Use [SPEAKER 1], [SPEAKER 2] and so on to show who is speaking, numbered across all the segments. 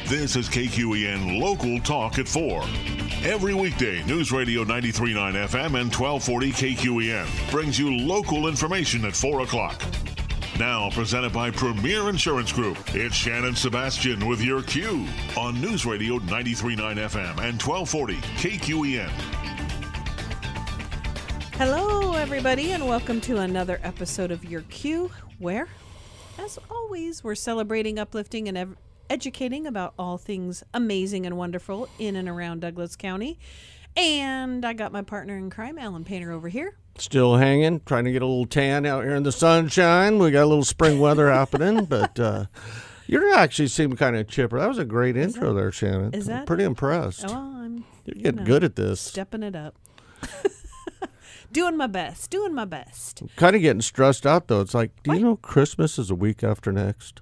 [SPEAKER 1] This is KQEN Local Talk at 4. Every weekday, News Radio 93.9 FM and 1240 KQEN brings you local information at 4 o'clock. Now presented by Premier Insurance Group, it's Shannon Sebastian with your Q on News Radio 93.9 FM and 1240 KQEN.
[SPEAKER 2] Hello, everybody, and welcome to another episode of Your Q, where, as always, we're celebrating, uplifting, and educating about all things amazing and wonderful in and around Douglas County. And I got my partner in crime, Alan Painter, over here.
[SPEAKER 3] Still hanging, trying to get a little tan out here in the sunshine. We got a little spring weather happening, but you actually seem kind of chipper. That was a great intro there, Shannon.
[SPEAKER 2] Is that?
[SPEAKER 3] I'm pretty impressed.
[SPEAKER 2] Oh,
[SPEAKER 3] You're getting good at this.
[SPEAKER 2] Stepping it up. Doing my best.
[SPEAKER 3] I'm kind of getting stressed out, though. It's like, do you know Christmas is a week after next?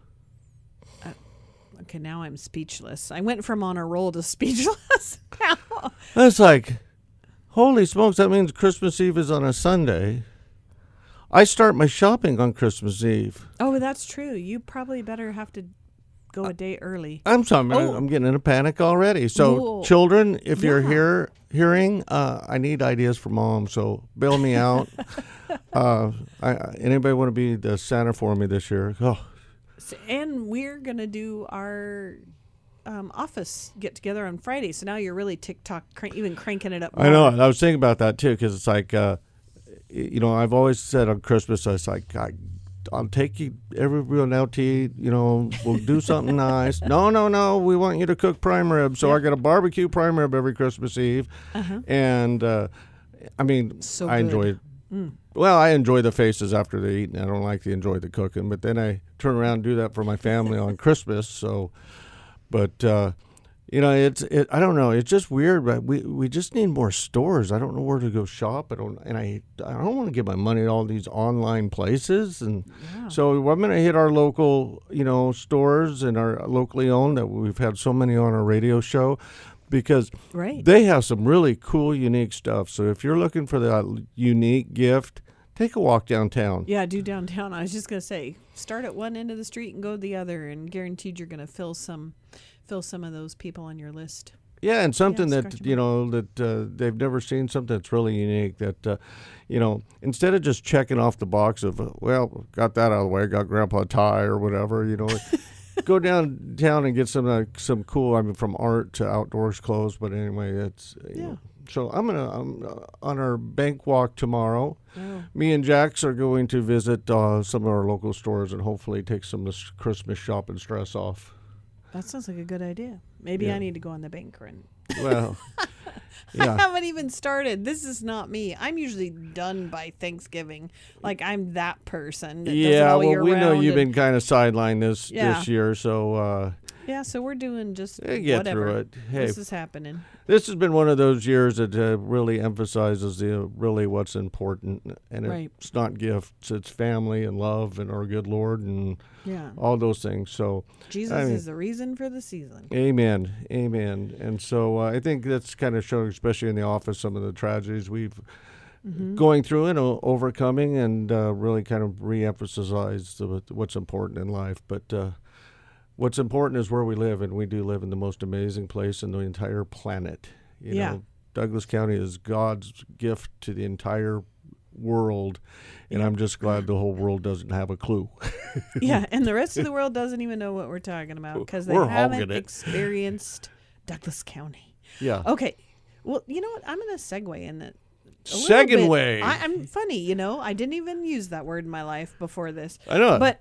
[SPEAKER 2] Okay, now I'm speechless. I went from on a roll to speechless.
[SPEAKER 3] It's like, holy smokes, that means Christmas Eve is on a Sunday. I start my shopping on Christmas Eve.
[SPEAKER 2] Oh, that's true. You probably better have to go a day early.
[SPEAKER 3] I'm getting in a panic already. So, children, if you're hearing, I need ideas for mom, so bail me out. Anybody want to be the Santa for me this year? Oh.
[SPEAKER 2] And we're going to do our office get-together on Friday, so now you're really TikTok, even cranking it up more.
[SPEAKER 3] I know. I was thinking about that, too, because it's like, I've always said on Christmas, I was like, I'll take you everyone out to eat, we'll do something nice. No, we want you to cook prime rib. So I got a barbecue prime rib every Christmas Eve. Uh-huh. And,
[SPEAKER 2] so
[SPEAKER 3] I enjoy it. Well, I enjoy the faces after they eat, and I don't like to enjoy the cooking. But then I turn around and do that for my family on Christmas. So, but, I don't know. It's just weird, but we just need more stores. I don't know where to go shop. I don't want to give my money to all these online places. And so I'm going to hit our local, stores and our locally owned that we've had so many on our radio show, because they have some really cool, unique stuff. So if you're looking for that unique gift, take a walk downtown.
[SPEAKER 2] Yeah, do downtown. I was just going to say, start at one end of the street and go to the other, and guaranteed you're going to fill some of those people on your list.
[SPEAKER 3] Yeah, and something that they've never seen, something that's really unique. That instead of just checking off the box of got that out of the way, got Grandpa a tie or whatever, go downtown and get some cool. From art to outdoors clothes, but anyway, it's So I'm on our bank walk tomorrow. Oh. Me and Jax are going to visit some of our local stores and hopefully take some of this Christmas shopping stress off.
[SPEAKER 2] That sounds like a good idea. Maybe I need to go on the bank run.
[SPEAKER 3] Well,
[SPEAKER 2] I haven't even started. This is not me. I'm usually done by Thanksgiving. Like, I'm that person that does it all year round.
[SPEAKER 3] We know you've been kind of sidelined this year, so...
[SPEAKER 2] so we're doing just
[SPEAKER 3] get
[SPEAKER 2] whatever.
[SPEAKER 3] Through it. Hey,
[SPEAKER 2] this is happening.
[SPEAKER 3] This has been one of those years that really emphasizes really what's important, and it's not gifts; it's family and love and our good Lord and all those things. So
[SPEAKER 2] Jesus is the reason for the season.
[SPEAKER 3] Amen. And so I think that's kind of showing, especially in the office, some of the tragedies we've going through and overcoming, and really kind of re-emphasize what's important in life, but. What's important is where we live, and we do live in the most amazing place in the entire planet. You know, Douglas County is God's gift to the entire world, and I'm just glad the whole world doesn't have a clue.
[SPEAKER 2] And the rest of the world doesn't even know what we're talking about because they haven't experienced Douglas County.
[SPEAKER 3] Yeah.
[SPEAKER 2] Okay. Well, you know what? I'm going to segue in that.
[SPEAKER 3] Segue.
[SPEAKER 2] I'm funny, I didn't even use that word in my life before this.
[SPEAKER 3] I know.
[SPEAKER 2] But...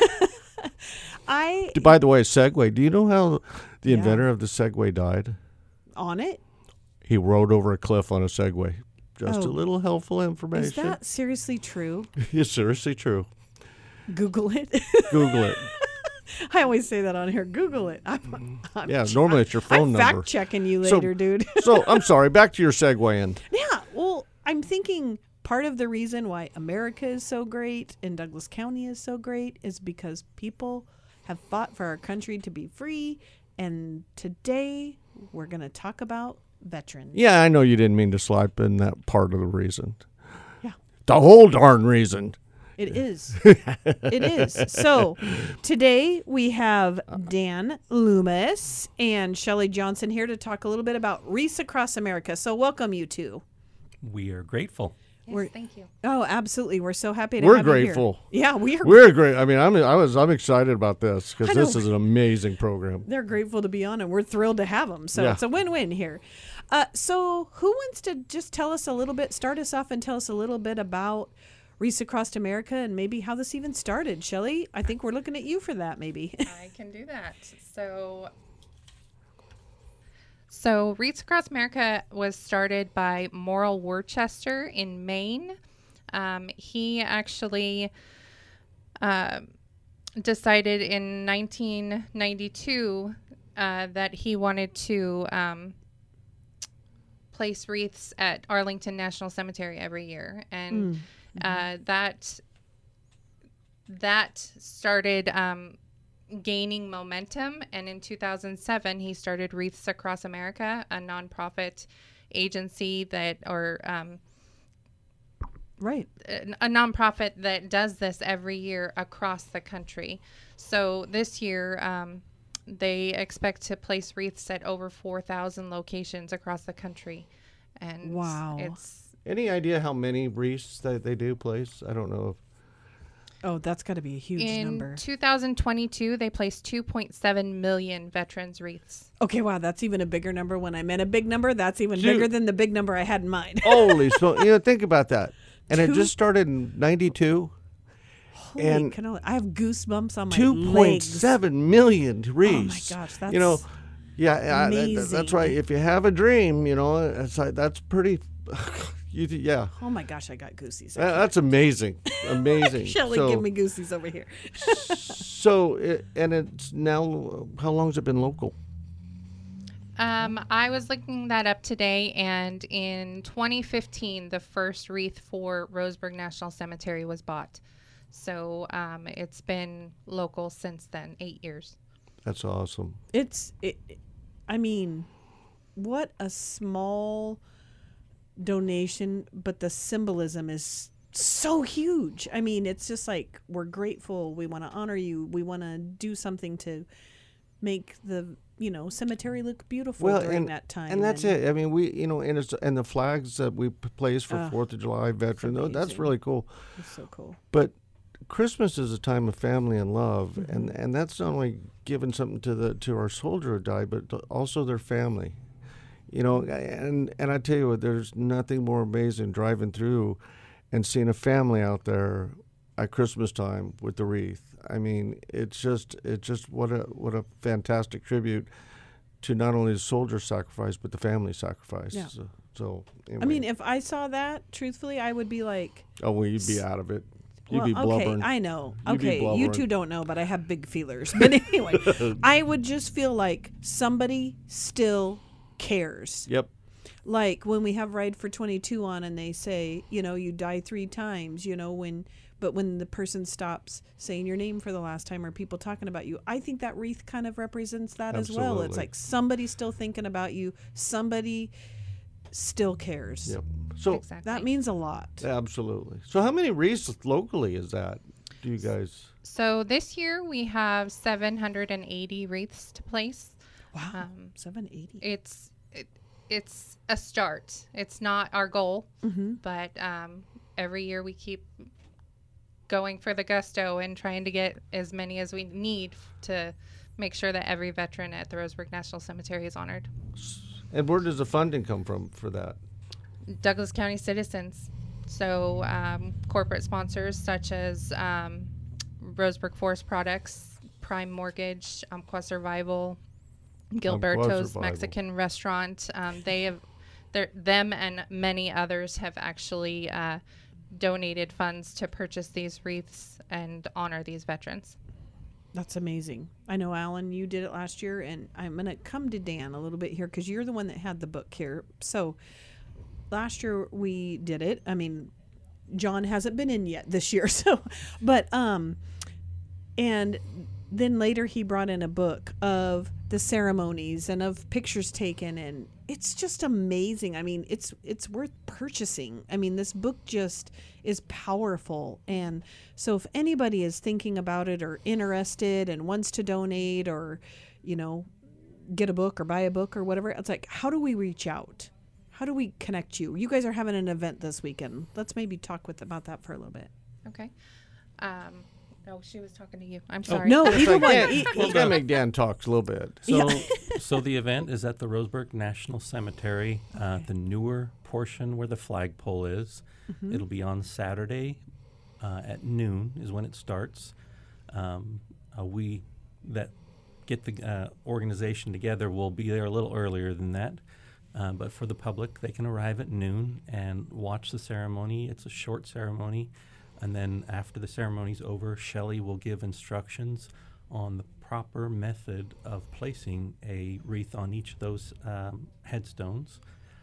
[SPEAKER 3] By the way, Segway. Do you know how the inventor of the Segway died?
[SPEAKER 2] On it?
[SPEAKER 3] He rode over a cliff on a Segway. Just a little helpful information.
[SPEAKER 2] Is that seriously true?
[SPEAKER 3] It's seriously true.
[SPEAKER 2] Google it.
[SPEAKER 3] Google it.
[SPEAKER 2] I always say that on here. Google it.
[SPEAKER 3] Normally it's your phone number.
[SPEAKER 2] I'm fact-checking you later, dude.
[SPEAKER 3] So, I'm sorry. Back to your Segway.
[SPEAKER 2] Yeah. Well, I'm thinking... Part of the reason why America is so great and Douglas County is so great is because people have fought for our country to be free. And today we're going to talk about veterans.
[SPEAKER 3] Yeah, I know you didn't mean to slap in that part of the reason.
[SPEAKER 2] Yeah.
[SPEAKER 3] The whole darn reason.
[SPEAKER 2] It is. It is. So today we have Dan Loomis and Shelley Johnson here to talk a little bit about Wreaths Across America. So welcome, you two.
[SPEAKER 4] We are grateful.
[SPEAKER 5] Yes, thank you.
[SPEAKER 2] Oh, absolutely. We're so happy to
[SPEAKER 3] We're
[SPEAKER 2] have
[SPEAKER 3] grateful.
[SPEAKER 2] you here. Yeah, we are.
[SPEAKER 3] We're great. I mean, I'm excited about this because
[SPEAKER 2] I know.
[SPEAKER 3] this is an amazing program.
[SPEAKER 2] They're grateful to be on, and we're thrilled to have them. So
[SPEAKER 3] Yeah.
[SPEAKER 2] it's a win-win here. So who wants to just tell us a little bit, start us off and tell us a little bit about Wreaths Across America and maybe how this even started? Shelley, I think we're looking at you for that maybe.
[SPEAKER 5] I can do that. So Wreaths Across America was started by Morrill Worcester in Maine. He actually decided in 1992 that he wanted to place wreaths at Arlington National Cemetery every year. And that started gaining momentum, and in 2007 he started Wreaths Across America, a nonprofit agency
[SPEAKER 2] Right.
[SPEAKER 5] a nonprofit that does this every year across the country. So this year they expect to place wreaths at over 4,000 locations across the country. And
[SPEAKER 2] Wow.
[SPEAKER 5] it's
[SPEAKER 3] Any idea how many wreaths that they do place? I don't know.
[SPEAKER 2] Oh, that's got to be a huge
[SPEAKER 5] in
[SPEAKER 2] number.
[SPEAKER 5] 2022 they placed 2.7 million veterans wreaths.
[SPEAKER 2] Okay, wow, that's even a bigger number. When I meant a big number, that's even
[SPEAKER 3] Dude.
[SPEAKER 2] bigger than the big number I had in mind.
[SPEAKER 3] Holy, so think about that. And it
[SPEAKER 2] Two-
[SPEAKER 3] just started in '92.
[SPEAKER 2] Holy
[SPEAKER 3] and
[SPEAKER 2] cannoli. I have goosebumps on my
[SPEAKER 3] 2.7 million wreaths.
[SPEAKER 2] Oh my gosh, that's
[SPEAKER 3] yeah,
[SPEAKER 2] amazing.
[SPEAKER 3] that's right. If you have a dream, it's like, that's pretty. Yeah,
[SPEAKER 2] Oh my gosh, I got goosies.
[SPEAKER 3] that's amazing, amazing.
[SPEAKER 2] Shelley,
[SPEAKER 3] so,
[SPEAKER 2] give me goosies over here.
[SPEAKER 3] and it's now. How long has it been local?
[SPEAKER 5] I was looking that up today, and in 2015 the first wreath for Roseburg National Cemetery was bought. So it's been local since then, 8 years.
[SPEAKER 3] That's awesome.
[SPEAKER 2] I mean, what a small donation, but the symbolism is so huge. I mean, it's just like, we're grateful. We want to honor you. We want to do something to make the cemetery look beautiful during that time.
[SPEAKER 3] And that's it. I mean, and the flags that we place for 4th of July veteran, that's
[SPEAKER 2] amazing.
[SPEAKER 3] really cool.
[SPEAKER 2] It's so cool.
[SPEAKER 3] But Christmas is a time of family and love, and that's not only giving something to our soldier who died, but also their family. And I tell you what, there's nothing more amazing driving through and seeing a family out there at Christmas time with the wreath. I mean, it's just what a fantastic tribute to not only the soldier sacrifice but the family sacrifice.
[SPEAKER 2] Yeah.
[SPEAKER 3] So anyway.
[SPEAKER 2] I mean, if I saw that, truthfully, I would be like,
[SPEAKER 3] oh, well, you'd be out of it. You'd be
[SPEAKER 2] okay,
[SPEAKER 3] blubbering.
[SPEAKER 2] I know.
[SPEAKER 3] You'd be
[SPEAKER 2] Okay, you
[SPEAKER 3] blubbering.
[SPEAKER 2] two don't know, but I have big feelers. But anyway, I would just feel like somebody still cares.
[SPEAKER 3] Yep.
[SPEAKER 2] Like when we have Ride for 22 on and they say, you die 3 times, but when the person stops saying your name for the last time or people talking about you, I think that wreath kind of represents that as well. It's
[SPEAKER 3] Absolutely.
[SPEAKER 2] like somebody's still thinking about you. Somebody still cares.
[SPEAKER 3] Yep. So
[SPEAKER 5] Exactly.
[SPEAKER 2] That means a lot.
[SPEAKER 3] absolutely. So how many wreaths locally is that? Do you guys?
[SPEAKER 5] So this year we have 780 wreaths to place.
[SPEAKER 2] Wow. 780.
[SPEAKER 5] It's a start. It's not our goal, but every year we keep going for the gusto and trying to get as many as we need to make sure that every veteran at the Roseburg National Cemetery is honored.
[SPEAKER 3] And where does the funding come from for that?
[SPEAKER 5] Douglas County citizens. So corporate sponsors such as Roseburg Forest Products, Prime Mortgage, Umpqua Survival, Gilberto's
[SPEAKER 3] Survival.
[SPEAKER 5] Mexican Restaurant. Them and many others have actually donated funds to purchase these wreaths and honor these veterans.
[SPEAKER 2] That's amazing. I know, Alan, you did it last year, and I'm going to come to Dan a little bit here because you're the one that had the book here. So last year we did it. I mean, John hasn't been in yet this year. So, but, and then later he brought in a book of the ceremonies and of pictures taken, and it's just amazing. I mean, it's worth purchasing. I mean, this book just is powerful. And so if anybody is thinking about it or interested and wants to donate or, get a book or buy a book or whatever, it's like, how do we reach out? How do we connect you? You guys are having an event this weekend. Let's maybe talk about that for a little bit.
[SPEAKER 5] Okay. No, she was talking to you. I'm sorry.
[SPEAKER 2] No, either one.
[SPEAKER 3] We're gonna make Dan talk a little bit.
[SPEAKER 4] So the event is at the Roseburg National Cemetery, the newer portion where the flagpole is. Mm-hmm. It'll be on Saturday at noon is when it starts. We that get the organization together will be there a little earlier than that. But for the public, they can arrive at noon and watch the ceremony. It's a short ceremony. And then after the ceremony's over, Shelley will give instructions on the proper method of placing a wreath on each of those headstones.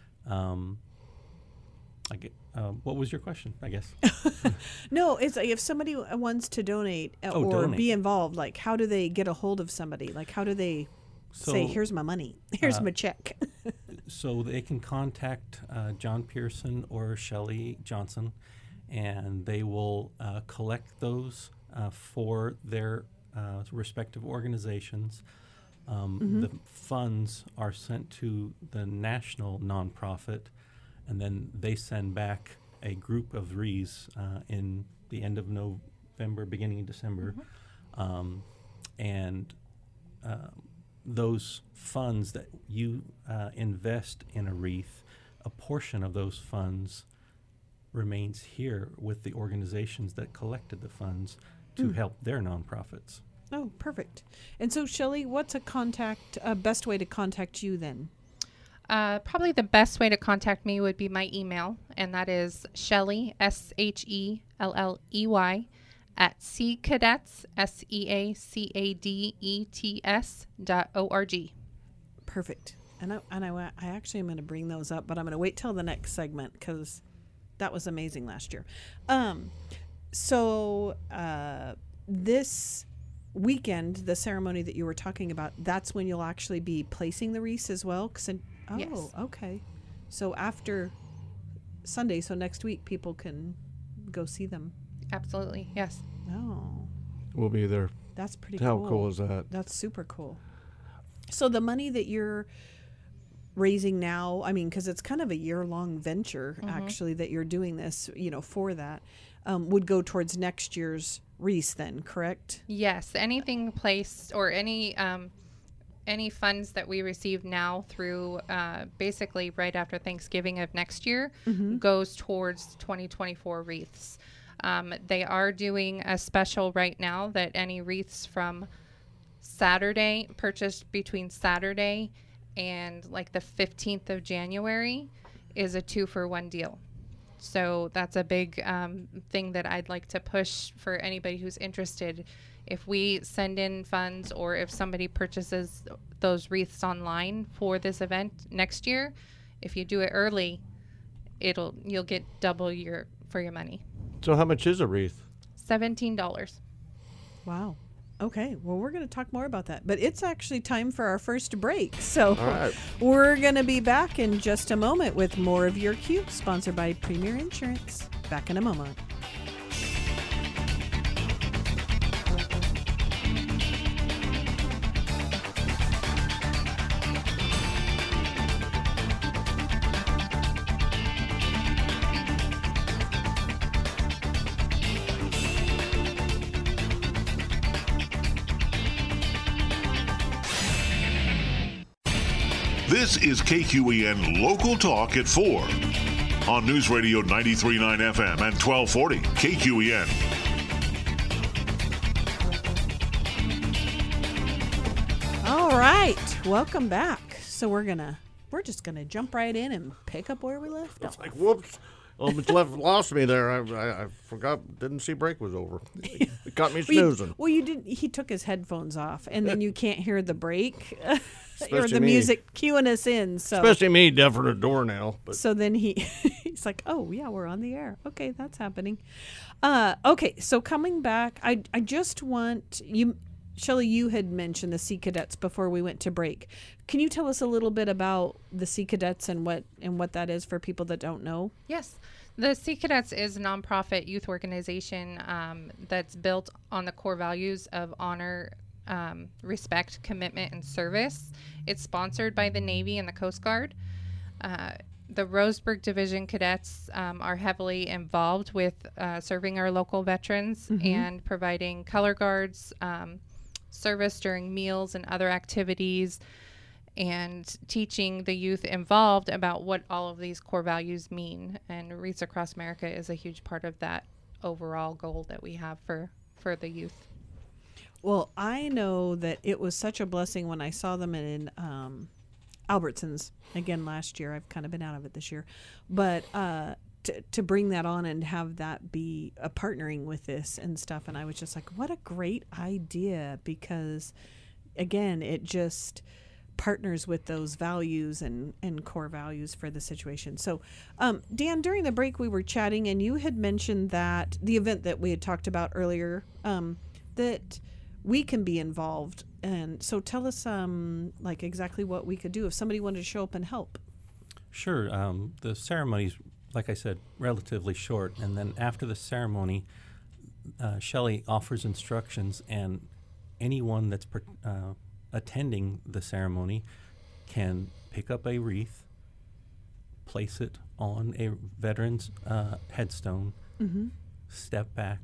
[SPEAKER 4] What was your question, I guess?
[SPEAKER 2] No, it's like if somebody wants to donate be involved, like how do they get a hold of somebody? Like how do they say, here's my money, here's my check?
[SPEAKER 4] So they can contact John Pearson or Shelley Johnson, and they will collect those for their respective organizations. The funds are sent to the national nonprofit, and then they send back a group of wreaths in the end of November, beginning of December. Those funds that you invest in a wreath, a portion of those funds remains here with the organizations that collected the funds to help their nonprofits.
[SPEAKER 2] Oh, perfect. And so, Shelley, what's a best way to contact you then?
[SPEAKER 5] Probably the best way to contact me would be my email, and that is Shelley, Shelley, at SeaCadets, SeaCadets.org.
[SPEAKER 2] Perfect. And I actually am going to bring those up, but I'm going to wait till the next segment because that was amazing last year. So this weekend, the ceremony that you were talking about, that's when you'll actually be placing the wreaths as well?
[SPEAKER 5] Yes.
[SPEAKER 2] Okay. So after Sunday, so next week, people can go see them.
[SPEAKER 5] Absolutely, yes.
[SPEAKER 2] Oh.
[SPEAKER 3] We'll be there.
[SPEAKER 2] That's pretty
[SPEAKER 3] How
[SPEAKER 2] cool.
[SPEAKER 3] cool is that?
[SPEAKER 2] That's super cool. So the money that you're raising now, I mean, because it's kind of a year-long venture, actually, that you're doing this, for that, would go towards next year's wreath then, correct?
[SPEAKER 5] Yes. Anything placed or any funds that we receive now through basically right after Thanksgiving of next year goes towards 2024 wreaths. They are doing a special right now that any wreaths from Saturday, purchased between Saturday and like the 15th of January, is a 2-for-1 deal. So that's a big thing that I'd like to push for anybody who's interested. If we send in funds or if somebody purchases those wreaths online for this event next year, if you do it early, you'll get double for your money.
[SPEAKER 3] So how much is a wreath?
[SPEAKER 5] $17.
[SPEAKER 2] Wow. Okay. Well, we're going to talk more about that, but it's actually time for our first break. So
[SPEAKER 3] All right.
[SPEAKER 2] We're going to be back in just a moment with more of Your Q, sponsored by Premier Insurance. Back in a moment.
[SPEAKER 1] This is KQEN Local Talk at 4 on News Radio 93.9 FM and 1240 KQEN.
[SPEAKER 2] All right. Welcome back. So we're just gonna jump right in and pick up where we left off.
[SPEAKER 3] It's like, whoops. Almost lost me there. I forgot, didn't see break was over. It got me snoozing.
[SPEAKER 2] You didn't. He took his headphones off, and then you can't hear the break or
[SPEAKER 3] Especially
[SPEAKER 2] the
[SPEAKER 3] me.
[SPEAKER 2] music cueing us in. So,
[SPEAKER 3] Especially me, deaf at a door now. But
[SPEAKER 2] so then he's like, "Oh yeah, we're on the air. Okay, that's happening." Okay, so coming back, I just want you. Shelley, you had mentioned the Sea Cadets before we went to break. Can you tell us a little bit about the Sea Cadets and what that is for people that don't know?
[SPEAKER 5] Yes. The Sea Cadets is a nonprofit youth organization that's built on the core values of honor, respect, commitment, and service. It's sponsored by the Navy and the Coast Guard. The Roseburg Division cadets are heavily involved with serving our local veterans and providing color guards, service during meals and other activities, and teaching the youth involved about what all of these core values mean. And Wreaths Across America is a huge part of that overall goal that we have for the youth.
[SPEAKER 2] Well, I know that it was such a blessing when I saw them in Albertsons again last year. I've kind of been out of it this year, but to bring that on and have that be a partnering with this and stuff, and I was just like, what a great idea, because again, it just partners with those values and core values for the situation. So Dan, during the break we were chatting and you had mentioned that the event that we had talked about earlier, that we can be involved. And so tell us like exactly what we could do if somebody wanted to show up and help.
[SPEAKER 4] Sure. The ceremony's, like I said, relatively short. And then after the ceremony, Shelley offers instructions, and anyone that's attending the ceremony can pick up a wreath, place it on a veteran's headstone, step back,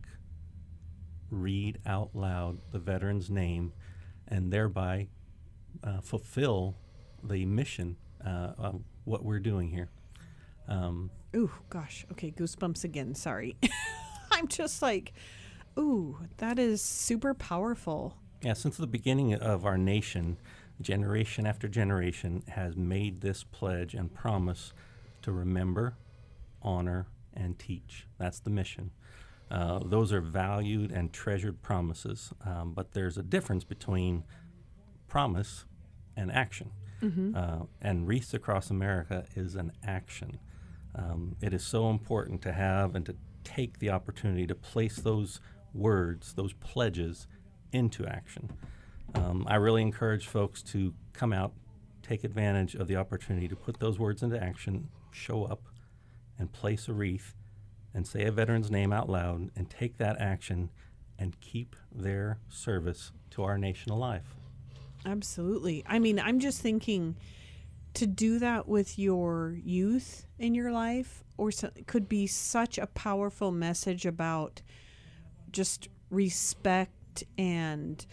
[SPEAKER 4] read out loud the veteran's name, and thereby fulfill the mission of what we're doing here.
[SPEAKER 2] Ooh, gosh. Okay, goosebumps again. Sorry. I'm just like, ooh, that is super powerful.
[SPEAKER 4] Yeah, since the beginning of our nation, generation after generation has made this pledge and promise to remember, honor, and teach. That's the mission. Those are valued and treasured promises, but there's a difference between promise and action. And Wreaths Across America is an action. It is so important to have and to take the opportunity to place those words, those pledges, into action. I really encourage folks to come out, take advantage of the opportunity to put those words into action, show up, and place a wreath, and say a veteran's name out loud, and take that action and keep their service to our nation alive.
[SPEAKER 2] Absolutely. I mean, I'm just thinking to do that with your youth in your life could be such a powerful message about just respect and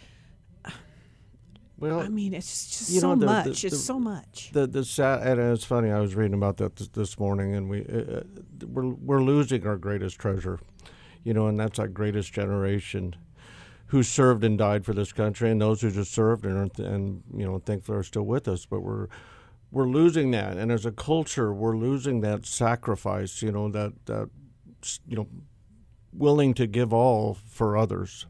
[SPEAKER 3] Well,
[SPEAKER 2] I mean, it's just so much. It's so much.
[SPEAKER 3] And it's funny. I was reading about that this morning, and we're losing our greatest treasure, and that's our greatest generation, who served and died for this country, and those who just served and thankfully are still with us. But we're losing that, and as a culture, we're losing that sacrifice. That willing to give all for others,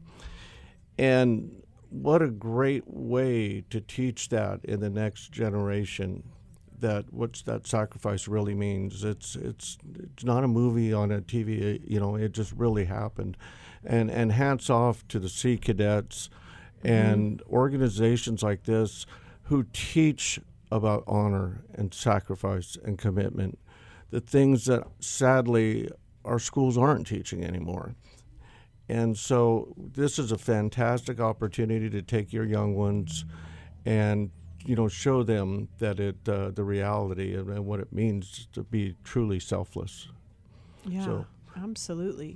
[SPEAKER 3] and what a great way to teach that in the next generation, that what that sacrifice really means. It's not a movie on a TV, it just really happened. And hats off to the Sea Cadets and organizations like this who teach about honor and sacrifice and commitment, the things that sadly our schools aren't teaching anymore. And so this is a fantastic opportunity to take your young ones and, show them that the reality and what it means to be truly selfless.
[SPEAKER 2] Yeah, absolutely.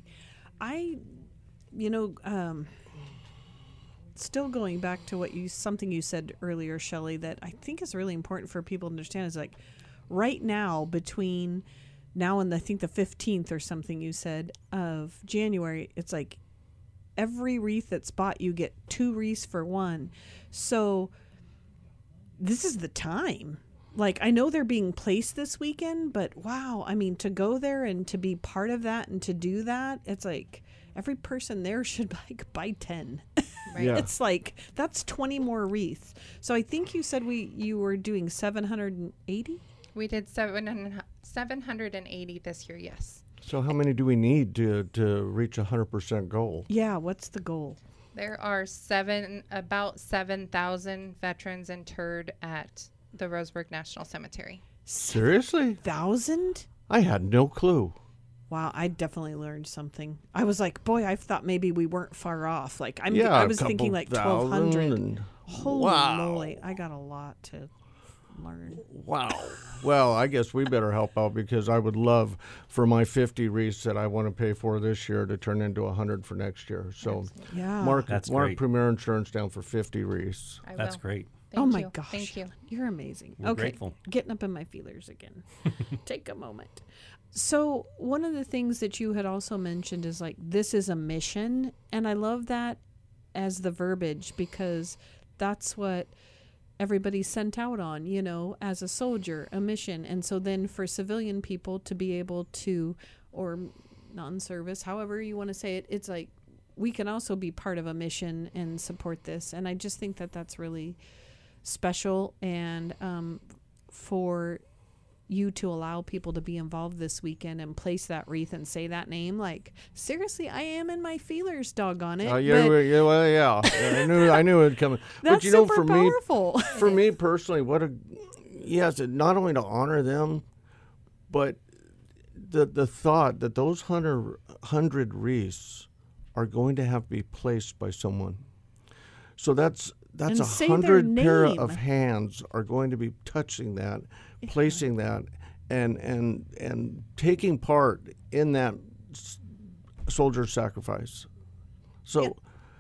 [SPEAKER 2] Still going back to something you said earlier, Shelley, that I think is really important for people to understand is like right now, between now and I think the 15th or something you said of January, it's like every wreath that's bought, you get 2 wreaths for 1. So this is the time. Like, I know they're being placed this weekend, but wow, I mean, to go there and to be part of that and to do that, it's like every person there should buy 10.
[SPEAKER 5] Right.
[SPEAKER 3] Yeah.
[SPEAKER 2] It's like, that's 20 more wreaths. So I think you said you were doing 780?
[SPEAKER 5] We did 780 this year, yes.
[SPEAKER 3] So how many do we need to reach 100% goal?
[SPEAKER 2] Yeah, what's the goal?
[SPEAKER 5] There are about 7,000 veterans interred at the Roseburg National Cemetery.
[SPEAKER 3] Seriously?
[SPEAKER 2] 1,000?
[SPEAKER 3] I had no clue.
[SPEAKER 2] Wow, I definitely learned something. I was like, boy, I thought maybe we weren't far off. Like, I
[SPEAKER 3] a
[SPEAKER 2] was thinking
[SPEAKER 3] couple
[SPEAKER 2] like
[SPEAKER 3] thousand
[SPEAKER 2] 1,200.
[SPEAKER 3] and-
[SPEAKER 2] Holy
[SPEAKER 3] wow.
[SPEAKER 2] moly, I got a lot to learn.
[SPEAKER 3] Wow. Well, I guess we better help out because I would love for my 50 wreaths that I want to pay for this year to turn into 100 for next year. So
[SPEAKER 2] Yeah.
[SPEAKER 3] mark
[SPEAKER 4] That's
[SPEAKER 3] mark
[SPEAKER 4] great.
[SPEAKER 3] Premier Insurance down for 50 wreaths.
[SPEAKER 5] I
[SPEAKER 4] That's
[SPEAKER 5] will.
[SPEAKER 4] great.
[SPEAKER 5] Thank
[SPEAKER 2] Oh my
[SPEAKER 5] you.
[SPEAKER 2] gosh.
[SPEAKER 5] Thank you.
[SPEAKER 2] You're amazing.
[SPEAKER 4] We're
[SPEAKER 2] okay.
[SPEAKER 4] grateful.
[SPEAKER 2] Getting up in my feelers again. Take a moment. So, one of the things that you had also mentioned is like, this is a mission. And I love that as the verbiage because that's what everybody's sent out on, you know, as a soldier, a mission. And so then for civilian people to be able to, or non-service, however you want to say it, it's like, we can also be part of a mission and support this. And I just think that that's really special, and for you to allow people to be involved this weekend and place that wreath and say that name, like, seriously, I am in my feelers, doggone it.
[SPEAKER 3] Oh, yeah. I knew it coming.
[SPEAKER 2] That's
[SPEAKER 3] But you know,
[SPEAKER 2] super
[SPEAKER 3] for me,
[SPEAKER 2] powerful.
[SPEAKER 3] for me personally, yes, not only to honor them, but the thought that those 100 wreaths are going to have to be placed by someone. So that's
[SPEAKER 2] And say their
[SPEAKER 3] 100 pair
[SPEAKER 2] name.
[SPEAKER 3] of hands are going to be touching that, placing that, and taking part in that soldier sacrifice. So,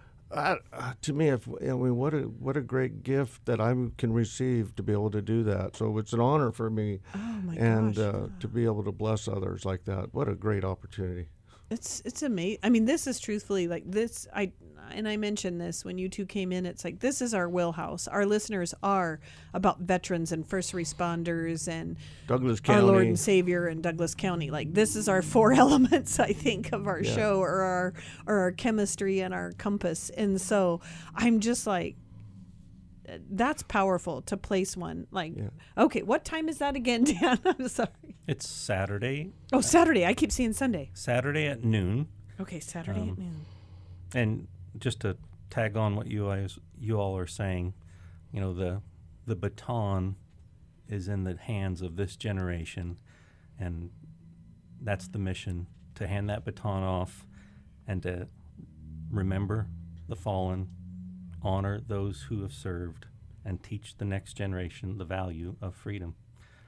[SPEAKER 3] to me, what a great gift that I can receive to be able to do that. So it's an honor for me,
[SPEAKER 2] Oh my
[SPEAKER 3] and
[SPEAKER 2] gosh.
[SPEAKER 3] to be able to bless others like that. What a great opportunity.
[SPEAKER 2] It's amazing. I mean, this is truthfully like this. I mentioned this when you two came in. It's like, this is our wheelhouse. Our listeners are about veterans and first responders and
[SPEAKER 3] Douglas County.
[SPEAKER 2] our Lord and Savior in Douglas County. Like, this is our four elements, I think, of our show, or our chemistry and our compass. And so I'm just like, that's powerful to place one. Like, okay, what time is that again, Dan? I'm sorry.
[SPEAKER 4] It's Saturday.
[SPEAKER 2] Oh, Saturday. I keep seeing Sunday.
[SPEAKER 4] Saturday at noon.
[SPEAKER 2] Okay, Saturday at noon.
[SPEAKER 4] And just to tag on what you all are saying, you know, the baton is in the hands of this generation, and that's the mission, to hand that baton off and to remember the fallen, honor those who have served, and teach the next generation the value of freedom.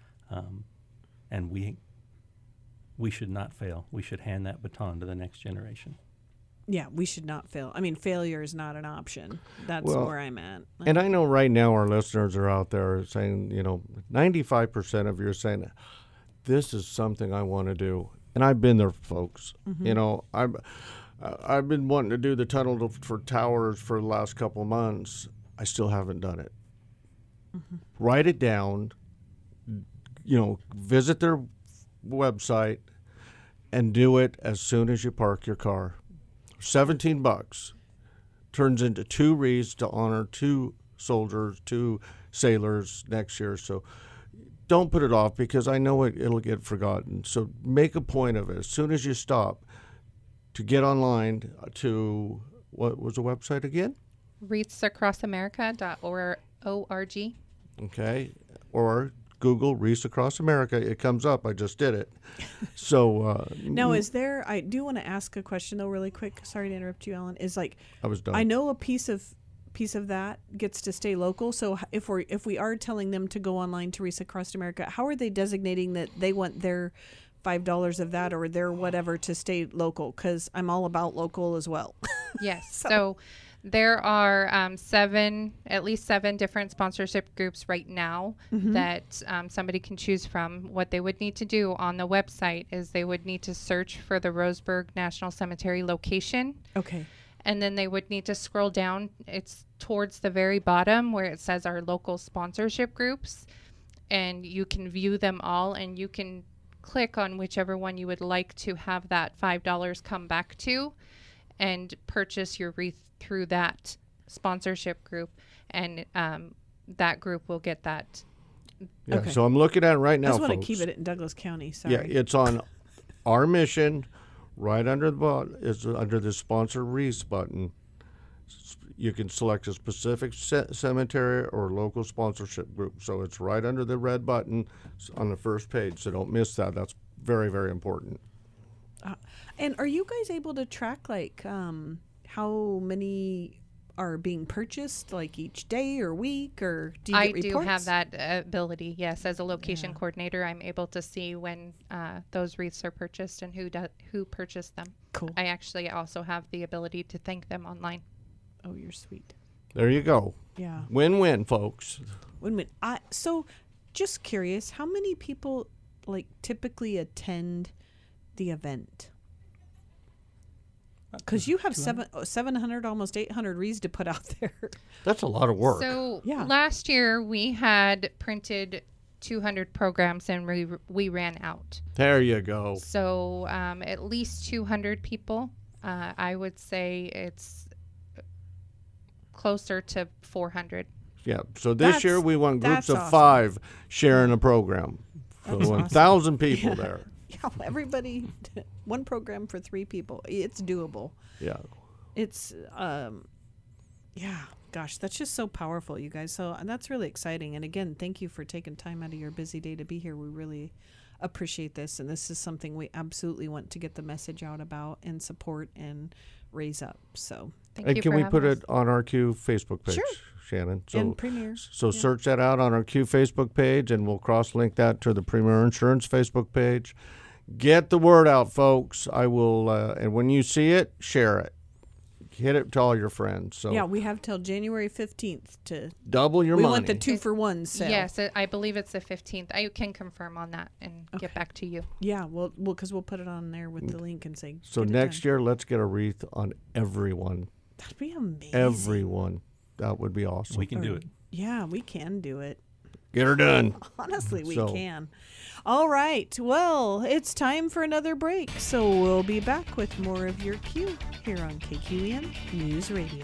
[SPEAKER 4] And we should not fail. We should hand that baton to the next generation.
[SPEAKER 2] Yeah, we should not fail. I mean, failure is not an option. That's
[SPEAKER 3] Well,
[SPEAKER 2] where I'm at.
[SPEAKER 3] And I know right now our listeners are out there saying, 95% of you are saying, this is something I want to do. And I've been there, folks.
[SPEAKER 2] Mm-hmm.
[SPEAKER 3] I've been wanting to do the tunnel for towers for the last couple of months. I still haven't done it.
[SPEAKER 2] Mm-hmm.
[SPEAKER 3] Write it down, visit their website, and do it as soon as you park your car. $17 turns into 2 wreaths to honor 2 soldiers, 2 sailors next year. So don't put it off, because I know it'll get forgotten. So make a point of it as soon as you stop to get online to, what was the website again?
[SPEAKER 5] wreathsacrossamerica.org.
[SPEAKER 3] Okay. Or Google Wreaths Across America. It comes up. I just did it. So
[SPEAKER 2] Now, is there? I do want to ask a question though, really quick. Sorry to interrupt you, Alan. Is like,
[SPEAKER 3] I was done.
[SPEAKER 2] I know a piece of that gets to stay local. So if we are telling them to go online to Wreaths Across America, how are they designating that they want their $5 of that or their whatever to stay local? Because I'm all about local as well.
[SPEAKER 5] Yes. So there are at least seven different sponsorship groups right now that somebody can choose from. What they would need to do on the website is they would need to search for the Roseburg National Cemetery location.
[SPEAKER 2] Okay.
[SPEAKER 5] And then they would need to scroll down. It's towards the very bottom where it says our local sponsorship groups. And you can view them all, and you can click on whichever one you would like to have that $5 come back to, and purchase your wreath through that sponsorship group, and that group will get that.
[SPEAKER 3] Yeah,
[SPEAKER 2] Okay.
[SPEAKER 3] so I'm looking at it right now,
[SPEAKER 2] I just want to
[SPEAKER 3] folks.
[SPEAKER 2] keep it in Douglas County. Sorry.
[SPEAKER 3] Yeah, it's on our mission, right under the button, is under the sponsor wreaths button. You can select a specific cemetery or local sponsorship group. So it's right under the red button on the first page. So don't miss that. That's very, very important.
[SPEAKER 2] And are you guys able to track like how many are being purchased like each day or week, or do you get reports?
[SPEAKER 5] I do have that ability. Yes, as a location coordinator, I'm able to see when those wreaths are purchased and who purchased them.
[SPEAKER 2] Cool.
[SPEAKER 5] I actually also have the ability to thank them online.
[SPEAKER 2] Oh, you're sweet.
[SPEAKER 3] There you go.
[SPEAKER 2] Yeah.
[SPEAKER 3] Win-win, folks.
[SPEAKER 2] Win-win. So just curious, how many people like typically attend the event? Because you have 700, almost 800 wreaths to put out there.
[SPEAKER 3] That's a lot of work.
[SPEAKER 5] So
[SPEAKER 2] Yeah.
[SPEAKER 5] last year we had printed 200 programs and we ran out.
[SPEAKER 3] There you go.
[SPEAKER 5] So at least 200 people. I would say it's closer to 400.
[SPEAKER 3] Yeah. So this
[SPEAKER 2] That's-
[SPEAKER 3] year we want groups
[SPEAKER 2] that's
[SPEAKER 3] of
[SPEAKER 2] awesome.
[SPEAKER 3] 5 sharing a program. So
[SPEAKER 2] That's awesome.
[SPEAKER 3] 1,000 people there.
[SPEAKER 2] Yeah, everybody, one program for 3 people. It's doable.
[SPEAKER 3] Yeah.
[SPEAKER 2] It's, yeah, gosh, that's just so powerful, you guys. So, and that's really exciting. And again, thank you for taking time out of your busy day to be here. We really appreciate this. And this is something we absolutely want to get the message out about and support and raise up. So,
[SPEAKER 5] Thank
[SPEAKER 3] And
[SPEAKER 5] you
[SPEAKER 3] can
[SPEAKER 5] for
[SPEAKER 3] we
[SPEAKER 5] having
[SPEAKER 3] put
[SPEAKER 5] us.
[SPEAKER 3] it on our Q Facebook page,
[SPEAKER 2] Sure.
[SPEAKER 3] Shannon?
[SPEAKER 2] and premieres.
[SPEAKER 3] So search that out on our Q Facebook page, and we'll cross-link that to the Premier Insurance Facebook page. Get the word out, folks. I will, and when you see it, share it. Hit it to all your friends. So
[SPEAKER 2] Yeah, we have till January 15th to,
[SPEAKER 3] double your
[SPEAKER 2] we
[SPEAKER 3] money.
[SPEAKER 2] want the 2-for-1 sale.
[SPEAKER 5] Yes, I believe it's the 15th. I can confirm on that and get back to you.
[SPEAKER 2] Yeah, well, because we'll put it on there with the link and say.
[SPEAKER 3] So
[SPEAKER 2] get it
[SPEAKER 3] next
[SPEAKER 2] done.
[SPEAKER 3] year, let's get a wreath on everyone.
[SPEAKER 2] That'd be amazing.
[SPEAKER 3] Everyone. That would be awesome.
[SPEAKER 4] We can do it.
[SPEAKER 2] Yeah, we can do it.
[SPEAKER 3] Get her done.
[SPEAKER 2] Honestly, we
[SPEAKER 3] So-
[SPEAKER 2] can. All right. Well, it's time for another break. So we'll be back with more of your Q here on KQEN News Radio.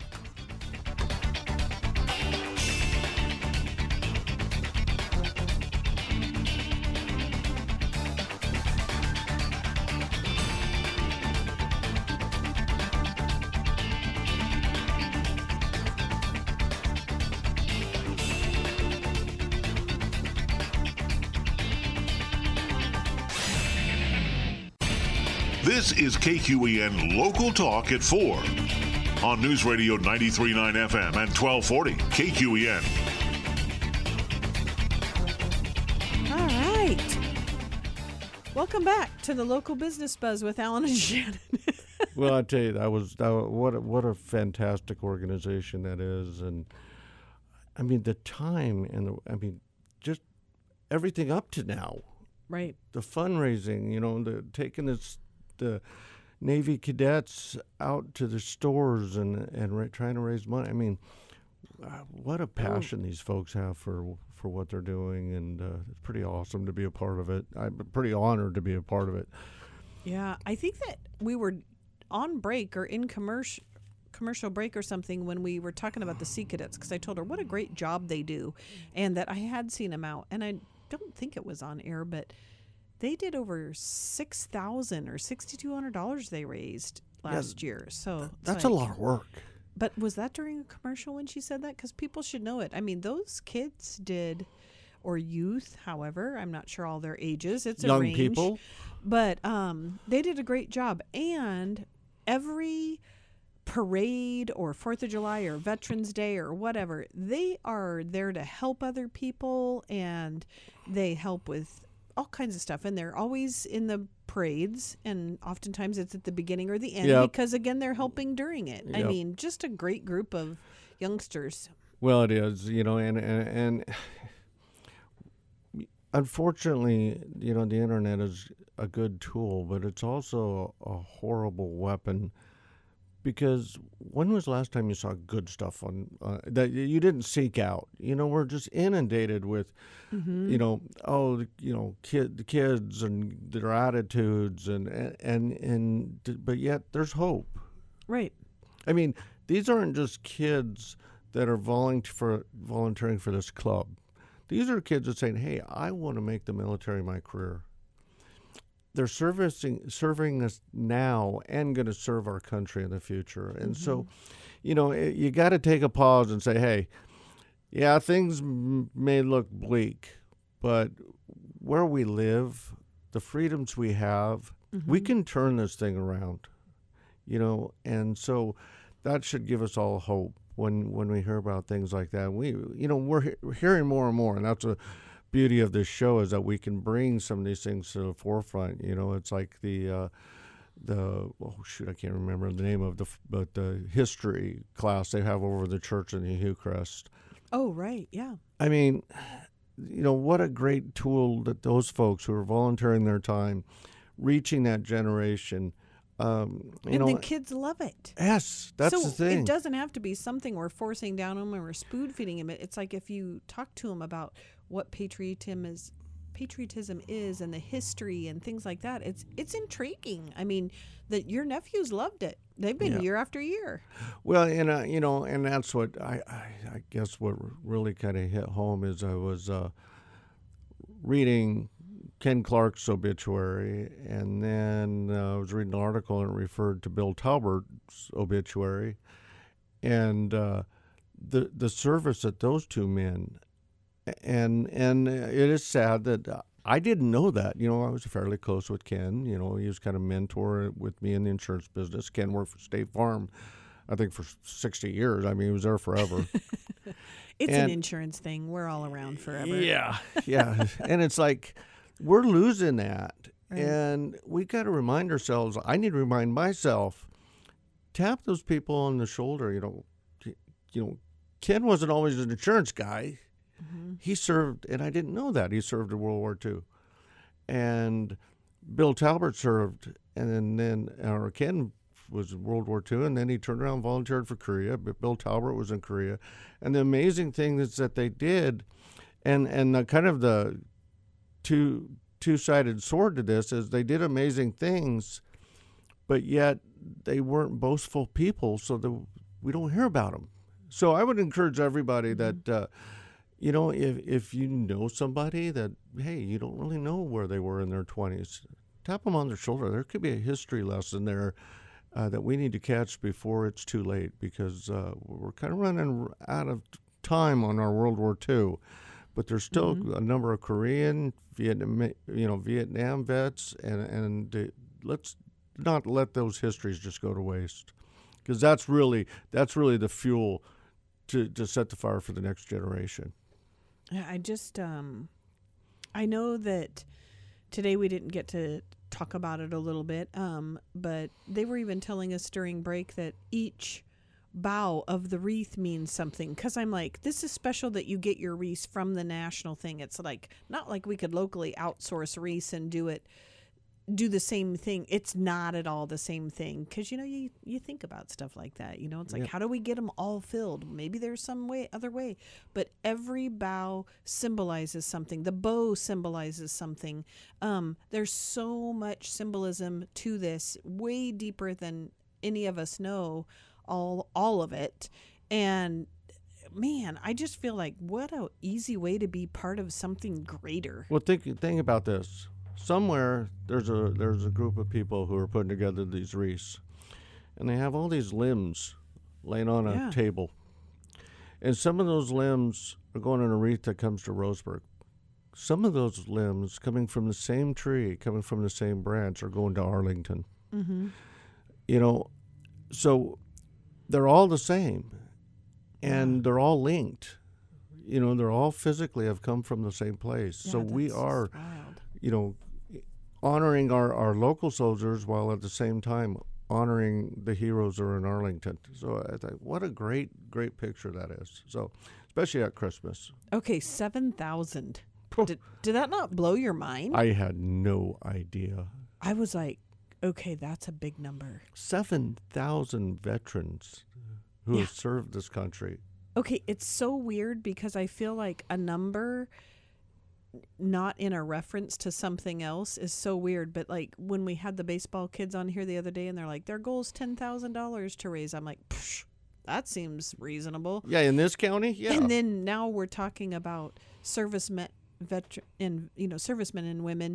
[SPEAKER 1] This is KQEN Local Talk at 4 on News Radio 93.9 FM and 1240 KQEN.
[SPEAKER 2] All right. Welcome back to the Local Business Buzz with Alan and Shannon.
[SPEAKER 3] Well, I tell you, what a fantastic organization that is, and I mean the time and just everything up to now,
[SPEAKER 2] Right.
[SPEAKER 3] the fundraising, taking the Navy cadets out to the stores and trying to raise money. I mean, what a passion these folks have for what they're doing, and it's pretty awesome to be a part of it. I'm pretty honored to be a part of it.
[SPEAKER 2] Yeah, I think that we were on break or in commercial break or something when we were talking about the Sea Cadets, because I told her what a great job they do and that I had seen them out. And I don't think it was on air, but they did over $6,000 or $6,200 they raised last year. So it's
[SPEAKER 3] That's a
[SPEAKER 2] like-
[SPEAKER 3] lot of work.
[SPEAKER 2] But was that during a commercial when she said that? Because people should know it. I mean, those kids did, or youth, however, I'm not sure all their ages. It's a
[SPEAKER 3] Young
[SPEAKER 2] range.
[SPEAKER 3] people.
[SPEAKER 2] But they did a great job. And every parade or 4th of July or Veterans Day or whatever, they are there to help other people, and they help with all kinds of stuff. And they're always in the parades, and oftentimes it's at the beginning or the end
[SPEAKER 3] Yep.
[SPEAKER 2] because, again, they're helping during it. I
[SPEAKER 3] Yep.
[SPEAKER 2] mean, just a great group of youngsters.
[SPEAKER 3] Well, it is, and unfortunately, the internet is a good tool, but it's also a horrible weapon, because when was the last time you saw good stuff on that you didn't seek out? We're just inundated with, the kids and their attitudes, but yet there's hope.
[SPEAKER 2] Right.
[SPEAKER 3] I mean, these aren't just kids that are volunteering for this club. These are kids that are saying, hey, I want to make the military my career. they're serving us now and going to serve our country in the future. And so, you got to take a pause and say, hey, yeah, things may look bleak, but where we live, the freedoms we have, we can turn this thing around, and so that should give us all hope when we hear about things like that. We're hearing more and more, and that's the beauty of this show, is that we can bring some of these things to the forefront. It's like I can't remember the name of the history class they have over the church in the Hillcrest.
[SPEAKER 2] Oh, right, yeah.
[SPEAKER 3] I mean, what a great tool that those folks who are volunteering their time, reaching that generation.
[SPEAKER 2] And the kids love it.
[SPEAKER 3] Yes, that's the thing.
[SPEAKER 2] It doesn't have to be something we're forcing down them or we're spoon feeding them. It's like if you talk to them about what patriotism is and the history and things like that, it's intriguing. I mean, that your nephews loved it. They've been year after year.
[SPEAKER 3] Well, and that's what I guess what really kind of hit home is I was reading Ken Clark's obituary, and then I was reading an article and it referred to Bill Talbert's obituary, and the service that those two men, and it is sad that I didn't know that. I was fairly close with Ken. He was kind of mentor with me in the insurance business. Ken worked for State Farm, I think, for 60 years. I mean, he was there forever.
[SPEAKER 2] It's an insurance thing. We're all around forever.
[SPEAKER 3] Yeah. And it's like, we're losing that. Right. And we got to remind ourselves, I need to remind myself, tap those people on the shoulder. Ken wasn't always an insurance guy. Mm-hmm. He served, and I didn't know that, he served in World War II. And Bill Talbert served, and then Ken was in World War II, and then he turned around and volunteered for Korea, but Bill Talbert was in Korea. And the amazing thing is that they did, and the kind of the two-sided sword to this is they did amazing things, but yet they weren't boastful people, so we don't hear about them. So I would encourage everybody that, if you know somebody that, hey, you don't really know where they were in their 20s, tap them on their shoulder. There could be a history lesson there that we need to catch before it's too late, because we're kind of running out of time on our World War II. But there's still a number of Korean, Vietnam vets, and let's not let those histories just go to waste, because that's really the fuel to set the fire for the next generation.
[SPEAKER 2] I just I know that today we didn't get to talk about it a little bit, but they were even telling us during break that each bow of the wreath means something, because I'm like, this is special that you get your wreath from the national thing. It's like not like we could locally outsource wreaths and do the same thing. It's not at all the same thing, because you think about stuff like that. It's like, how do we get them all filled? Maybe there's some other way, but every bow symbolizes something. The bow symbolizes something. There's so much symbolism to this, way deeper than any of us know. All of it. And man, I just feel like what a easy way to be part of something greater.
[SPEAKER 3] Well, think about this. Somewhere there's a group of people who are putting together these wreaths, and they have all these limbs laying on a table, and some of those limbs are going on a wreath that comes to Roseburg. Some of those limbs coming from the same tree, coming from the same branch, are going to Arlington. Mm-hmm. So they're all the same, and they're all linked. They're all physically have come from the same place.
[SPEAKER 2] Yeah,
[SPEAKER 3] so we are,
[SPEAKER 2] wild.
[SPEAKER 3] Honoring our local soldiers while at the same time honoring the heroes that are in Arlington. So I think what a great picture that is. So especially at Christmas.
[SPEAKER 2] Okay, 7,000. Did that not blow your mind?
[SPEAKER 3] I had no idea.
[SPEAKER 2] I was like, okay, that's a big number.
[SPEAKER 3] 7,000 veterans who have served this country.
[SPEAKER 2] Okay, it's so weird because I feel like a number not in a reference to something else is so weird. But like when we had the baseball kids on here the other day and they're like, their goal is $10,000 to raise. I'm like, that seems reasonable.
[SPEAKER 3] Yeah, in this county, yeah.
[SPEAKER 2] And then now we're talking about servicemen and women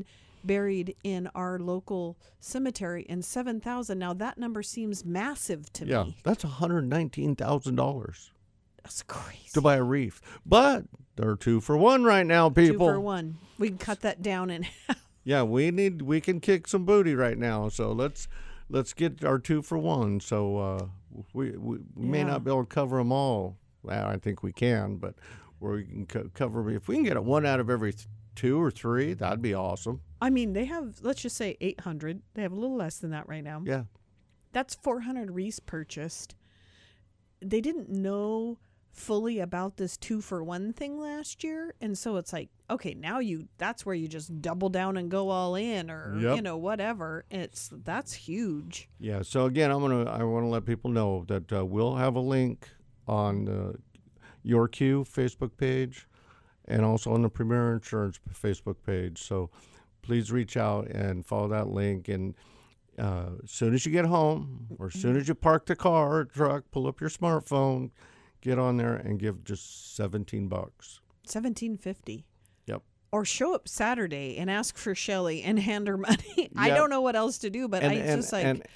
[SPEAKER 2] buried in our local cemetery, and 7,000. Now that number seems massive to
[SPEAKER 3] Yeah,
[SPEAKER 2] me.
[SPEAKER 3] that's $119,000
[SPEAKER 2] That's crazy.
[SPEAKER 3] to buy a wreath. But they're 2 for 1 right now, people.
[SPEAKER 2] 2 for 1. We can cut that down in half.
[SPEAKER 3] Yeah, we can kick some booty right now. So let's get our 2 for 1. So we may
[SPEAKER 2] Yeah.
[SPEAKER 3] not be able to cover them all. Well, I think we can, but we can cover. If we can get 1 out of every 2 or 3, that'd be awesome.
[SPEAKER 2] I mean, they have, let's just say 800. They have a little less than that right now.
[SPEAKER 3] Yeah.
[SPEAKER 2] That's 400 wreaths purchased. They didn't know fully about this 2 for 1 thing last year, and so it's like, okay, now that's where you just double down and go all in, or
[SPEAKER 3] Yep.
[SPEAKER 2] whatever. That's huge.
[SPEAKER 3] Yeah. So again, I want to let people know that we'll have a link on Your Q Facebook page, and also on the Premier Insurance Facebook page. So please reach out and follow that link. And as soon as you get home, or as soon as you park the car or truck, pull up your smartphone, get on there and give just $17.
[SPEAKER 2] $17.50.
[SPEAKER 3] Yep.
[SPEAKER 2] Or show up Saturday and ask for Shelly and hand her money. I
[SPEAKER 3] Yeah.
[SPEAKER 2] don't know what else to do, but
[SPEAKER 3] And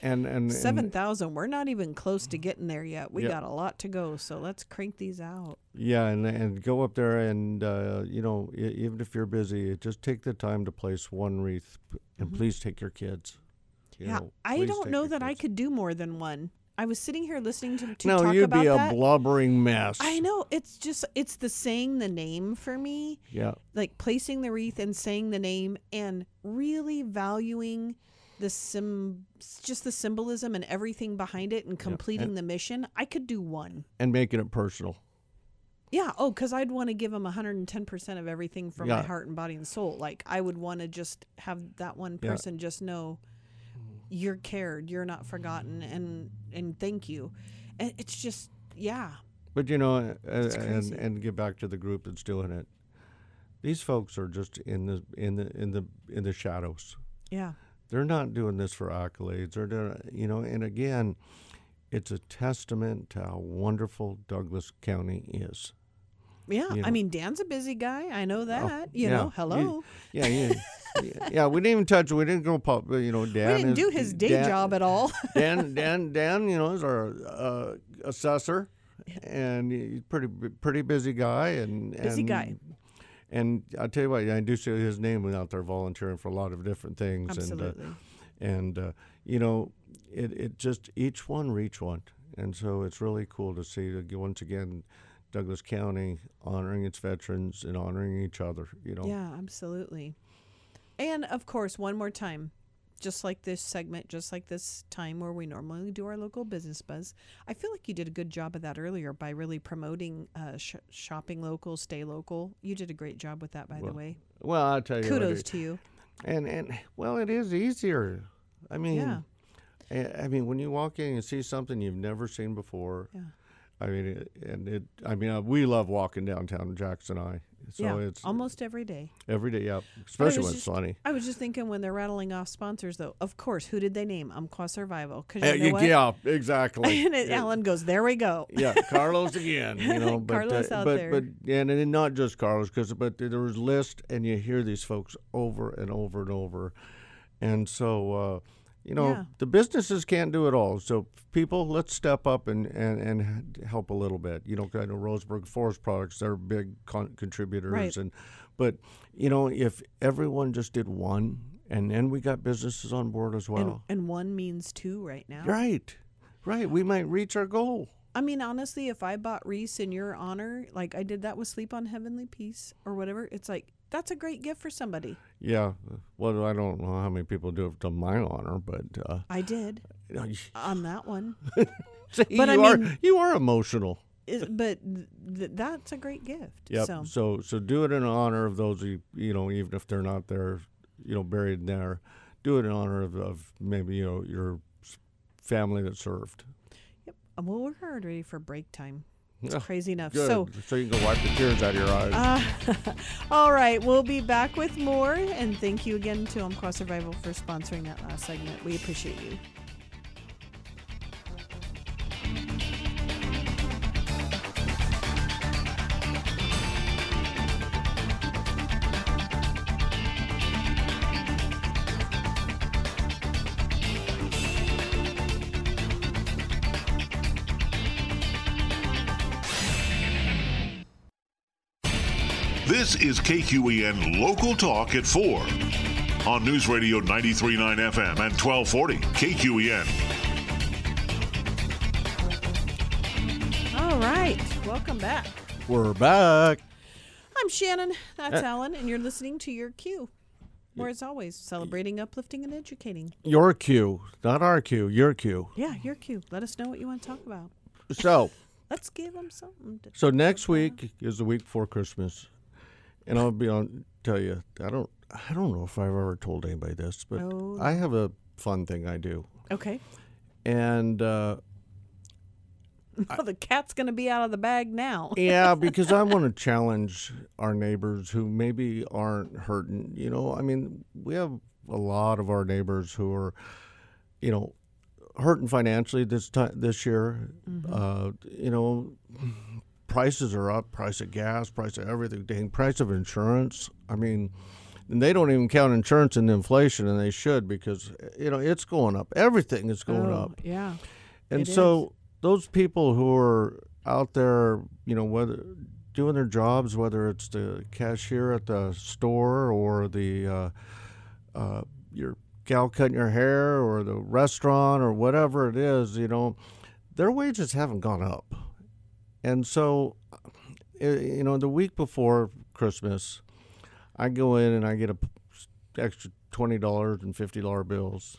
[SPEAKER 2] 7,000. We're not even close to getting there yet. We
[SPEAKER 3] Yeah.
[SPEAKER 2] got a lot to go, so let's crank these out.
[SPEAKER 3] Yeah, and go up there and even if you're busy, just take the time to place 1 wreath, and please take your kids.
[SPEAKER 2] I
[SPEAKER 3] Please
[SPEAKER 2] don't
[SPEAKER 3] take
[SPEAKER 2] know
[SPEAKER 3] your
[SPEAKER 2] that I
[SPEAKER 3] kids.
[SPEAKER 2] could do more than 1. I was sitting here listening to
[SPEAKER 3] No,
[SPEAKER 2] talk
[SPEAKER 3] you'd
[SPEAKER 2] about
[SPEAKER 3] be a
[SPEAKER 2] that.
[SPEAKER 3] blubbering mess.
[SPEAKER 2] I know. It's the saying the name for me,
[SPEAKER 3] Yeah.
[SPEAKER 2] like placing the wreath and saying the name, and really valuing the just the symbolism and everything behind it, and completing the mission. I could do 1.
[SPEAKER 3] And making it personal.
[SPEAKER 2] Yeah. Oh, because I'd want to give them 110% of everything from my
[SPEAKER 3] Yeah.
[SPEAKER 2] heart and body and soul. Like, I would want to just have that one
[SPEAKER 3] Yeah.
[SPEAKER 2] person just know you're cared, you're not forgotten, and thank you. And it's just, yeah.
[SPEAKER 3] But
[SPEAKER 2] It's crazy.
[SPEAKER 3] and get back to the group that's doing it. These folks are just in the shadows.
[SPEAKER 2] Yeah.
[SPEAKER 3] They're not doing this for accolades. They're doing, and again, it's a testament to how wonderful Douglas County is.
[SPEAKER 2] Yeah.
[SPEAKER 3] You know.
[SPEAKER 2] I mean, Dan's a busy guy. I know that.
[SPEAKER 3] yeah.
[SPEAKER 2] Hello.
[SPEAKER 3] Yeah. We didn't even touch. We didn't go. Dan.
[SPEAKER 2] We didn't do his day job at all.
[SPEAKER 3] Dan, is our assessor, and he's pretty busy guy, and
[SPEAKER 2] Busy guy.
[SPEAKER 3] And I tell you what, I do see his name out there volunteering for a lot of different things.
[SPEAKER 2] Absolutely.
[SPEAKER 3] And it just each one reach one, and so it's really cool to see once again Douglas County honoring its veterans and honoring each other.
[SPEAKER 2] Yeah, absolutely. And of course, one more time, just like this segment, just like this time where we normally do our local business buzz, I feel like you did a good job of that earlier by really promoting shopping local, stay local. You did a great job with that, by the way.
[SPEAKER 3] Well, I tell you,
[SPEAKER 2] Kudos to you.
[SPEAKER 3] And well, it is easier. I mean,
[SPEAKER 2] Yeah.
[SPEAKER 3] I mean, when you walk in and see something you've never seen before.
[SPEAKER 2] Yeah.
[SPEAKER 3] I mean, we love walking downtown, Jackson and I. So
[SPEAKER 2] Yeah,
[SPEAKER 3] it's
[SPEAKER 2] almost every day.
[SPEAKER 3] every day, yeah. Especially
[SPEAKER 2] was
[SPEAKER 3] when it's
[SPEAKER 2] just-
[SPEAKER 3] sunny.
[SPEAKER 2] I was just thinking when they're rattling off sponsors, though, of course, who did they name? Umpqua Survival. 'Cause you know what?
[SPEAKER 3] Yeah, exactly.
[SPEAKER 2] And Alan goes, there we go.
[SPEAKER 3] Yeah, Carlos again. But,
[SPEAKER 2] Carlos out
[SPEAKER 3] but,
[SPEAKER 2] there.
[SPEAKER 3] But and not just Carlos, but there was list, and you hear these folks over and over and over, and so
[SPEAKER 2] Yeah.
[SPEAKER 3] the businesses can't do it all. So people, let's step up and help a little bit. I know Roseburg Forest Products, they're big contributors,
[SPEAKER 2] Right.
[SPEAKER 3] but if everyone just did one, and then we got businesses on board as well.
[SPEAKER 2] And 1 means 2 right now.
[SPEAKER 3] Right. We might reach our goal.
[SPEAKER 2] I mean, honestly, if I bought Reese in your honor, like I did that with Sleep on Heavenly Peace or whatever, it's like, that's a great gift for somebody.
[SPEAKER 3] Yeah. Well, I don't know how many people do it to my honor, but
[SPEAKER 2] I did on that one.
[SPEAKER 3] see,
[SPEAKER 2] But
[SPEAKER 3] you are emotional.
[SPEAKER 2] But that's a great gift.
[SPEAKER 3] Yep. So do it in honor of those even if they're not there, buried there. Do it in honor of maybe your family that served.
[SPEAKER 2] Yep. Well, we're ready for break time. It's
[SPEAKER 3] Yeah,
[SPEAKER 2] crazy enough.
[SPEAKER 3] Good. So you can go wipe the tears out of your eyes.
[SPEAKER 2] All right, we'll be back with more. And thank you again to Umpqua Survival for sponsoring that last segment. We appreciate you.
[SPEAKER 1] This is KQEN Local Talk at 4 on News Radio 93.9 FM and 1240 KQEN.
[SPEAKER 2] All right. Welcome back.
[SPEAKER 3] We're back.
[SPEAKER 2] I'm Shannon. That's Alan. And you're listening to Your Q. Where, as always, celebrating, uplifting, and educating.
[SPEAKER 3] Your Q, not our Q, your Q.
[SPEAKER 2] Yeah, Your Q. Let us know what you want to talk about.
[SPEAKER 3] So,
[SPEAKER 2] Let's give them something to
[SPEAKER 3] so next week is the week before Christmas. And I'll tell you, I don't know if I've ever told anybody this, but I have a fun thing I do.
[SPEAKER 2] Okay.
[SPEAKER 3] And
[SPEAKER 2] The cat's going to be out of the bag now.
[SPEAKER 3] yeah, because I want to challenge our neighbors who maybe aren't hurting. You know, I mean, we have a lot of our neighbors who are, you know, hurting financially this year. You know, prices are up, price of gas, price of everything, dang, price of insurance. I mean, and they don't even count insurance in inflation, and they should, because, you know, it's going up. Everything is going up.
[SPEAKER 2] Yeah.
[SPEAKER 3] And
[SPEAKER 2] it
[SPEAKER 3] so those people who are out there, you know, whether doing their jobs, whether it's the cashier at the store or the your gal cutting your hair or the restaurant or whatever it is, you know, their wages haven't gone up. And so, you know, the week before Christmas, I go in and I get a extra $20 and $50 bills.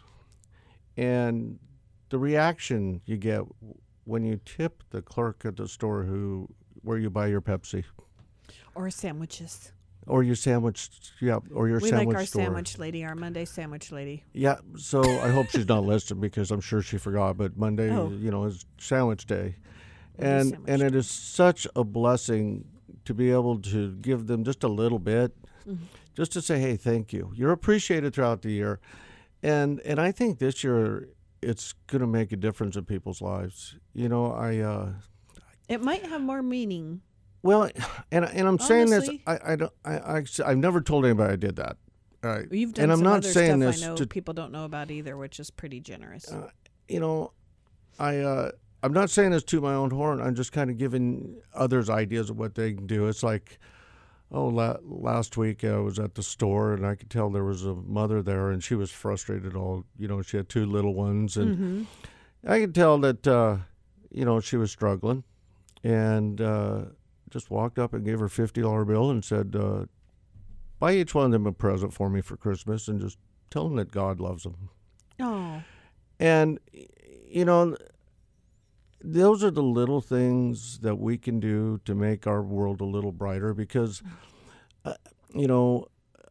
[SPEAKER 3] And the reaction you get when you tip the clerk at the store where you buy your Pepsi
[SPEAKER 2] Or sandwiches.
[SPEAKER 3] or your sandwich, or your
[SPEAKER 2] We
[SPEAKER 3] sandwich
[SPEAKER 2] like our
[SPEAKER 3] store.
[SPEAKER 2] sandwich lady, our Monday sandwich lady.
[SPEAKER 3] Yeah, so I hope she's not listening, because I'm sure she forgot. But Monday, you know, is sandwich day, and
[SPEAKER 2] sandwich
[SPEAKER 3] it is such a blessing to be able to give them just a little bit, just to say, hey, thank you. You're appreciated throughout the year, and I think this year it's going to make a difference in people's lives. You know,
[SPEAKER 2] It might have more meaning.
[SPEAKER 3] well, and I'm saying this.
[SPEAKER 2] Honestly.
[SPEAKER 3] I've never told anybody I did that. All right,
[SPEAKER 2] You've done
[SPEAKER 3] and I'm
[SPEAKER 2] some
[SPEAKER 3] not
[SPEAKER 2] other
[SPEAKER 3] saying
[SPEAKER 2] stuff
[SPEAKER 3] this
[SPEAKER 2] I know
[SPEAKER 3] to
[SPEAKER 2] people don't know about either, which is pretty generous.
[SPEAKER 3] you know, I'm not saying this to my own horn. I'm just kind of giving others ideas of what they can do. It's like, last week I was at the store and I could tell there was a mother there and she was frustrated. She had two little ones, and I could tell that you know, she was struggling, and just walked up and gave her a $50 bill and said, buy each one of them a present for me for Christmas, and just tell them that God loves them.
[SPEAKER 2] Oh.
[SPEAKER 3] And, you know, those are the little things that we can do to make our world a little brighter, because, you know,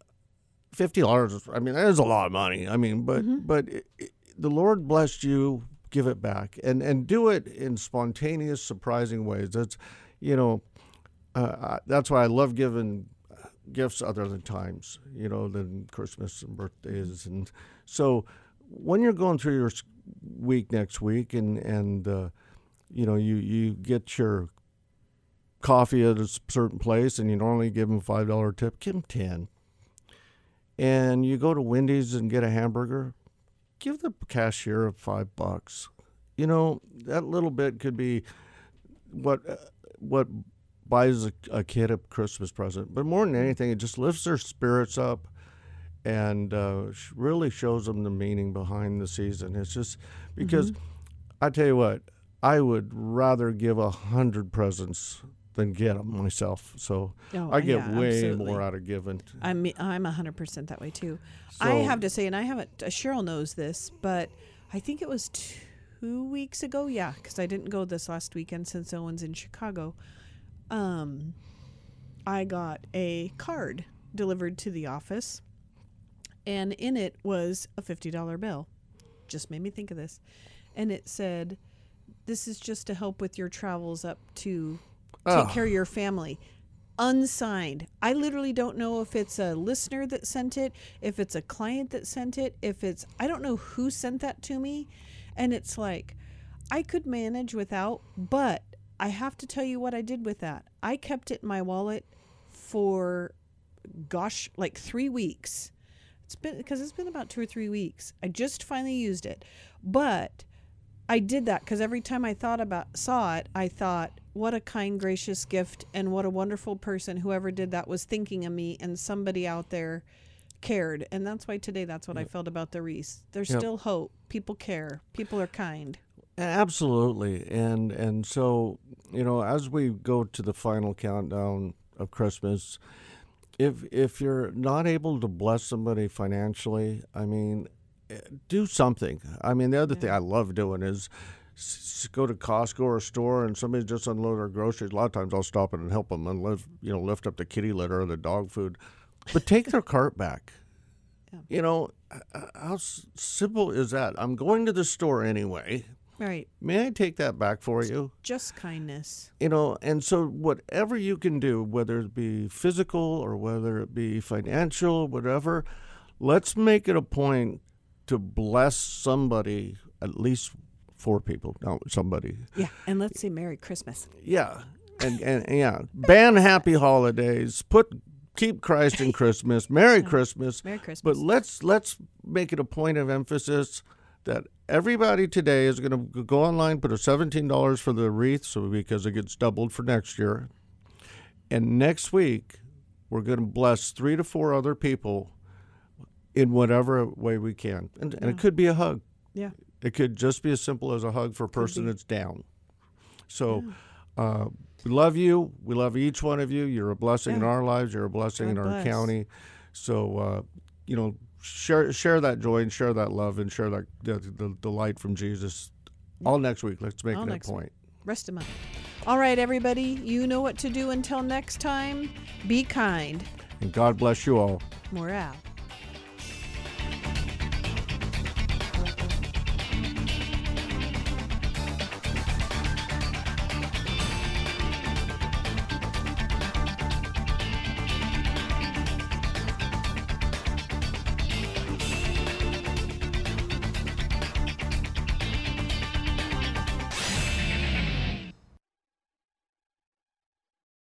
[SPEAKER 3] $50, I mean, that is a lot of money. I mean, but the Lord blessed you, give it back, and do it in spontaneous, surprising ways. That's, you know, that's why I love giving gifts other than times, you know, than Christmas and birthdays. And so when you're going through your week next week, and you know, you get your coffee at a certain place and you normally give them a $5 tip, give them 10. And you go to Wendy's and get a hamburger, give the cashier $5. You know, that little bit could be what buys a kid a Christmas present. But more than anything, it just lifts their spirits up and really shows them the meaning behind the season. It's just because, I tell you what, I would rather give 100 presents than get them myself. So I get way
[SPEAKER 2] absolutely
[SPEAKER 3] more out of giving.
[SPEAKER 2] I'm 100% that way too.
[SPEAKER 3] So,
[SPEAKER 2] I have to say, and I haven't. Cheryl knows this, but I think it was 2 weeks ago. Yeah, because I didn't go this last weekend since Owen's in Chicago. I got a card delivered to the office, and in it was a $50 bill. Just made me think of this, and it said, "This is just to help with your travels up to take care of your family." Unsigned. I literally don't know if it's a listener that sent it, if it's a client that sent it, I don't know who sent that to me. And it's like, I could manage without, but I have to tell you what I did with that. I kept it in my wallet for, like 3 weeks. It's been about 2 or 3 weeks. I just finally used it. But I did that because every time I saw it, I thought, what a kind, gracious gift, and what a wonderful person whoever did that was thinking of me, and somebody out there cared. And that's why today, that's what I felt about the wreath. There's still hope. People care. People are kind.
[SPEAKER 3] Absolutely. And so, as we go to the final countdown of Christmas, if you're not able to bless somebody financially, I mean, do something. I mean, the other thing I love doing is go to Costco or a store and somebody just unload their groceries. A lot of times I'll stop in and help them and lift up the kitty litter or the dog food. But take their cart back. How simple is that? I'm going to the store anyway.
[SPEAKER 2] Right.
[SPEAKER 3] May I take that back for you?
[SPEAKER 2] Just kindness.
[SPEAKER 3] And so whatever you can do, whether it be physical or whether it be financial, whatever, let's make it a point to bless somebody, at least 4 people. No, somebody.
[SPEAKER 2] Yeah, and let's say Merry Christmas.
[SPEAKER 3] Yeah, and yeah, ban Happy Holidays. Keep Christ in Christmas. Merry Christmas.
[SPEAKER 2] Merry Christmas.
[SPEAKER 3] But let's make it a point of emphasis that everybody today is going to go online, put a $17 for the wreath, because it gets doubled for next year. And next week, we're going to bless 3 to 4 other people in whatever way we can. And it could be a hug.
[SPEAKER 2] Yeah.
[SPEAKER 3] It could just be as simple as a hug for a person that's down. So we love you. We love each one of you. You're a blessing in our lives. You're a blessing in our county. So, share that joy and share that love and share that the light from Jesus all next week. Let's make it a point.
[SPEAKER 2] Rest of mind. All right, everybody, you know what to do. Until next time, be kind.
[SPEAKER 3] And God bless you all.
[SPEAKER 2] We're out.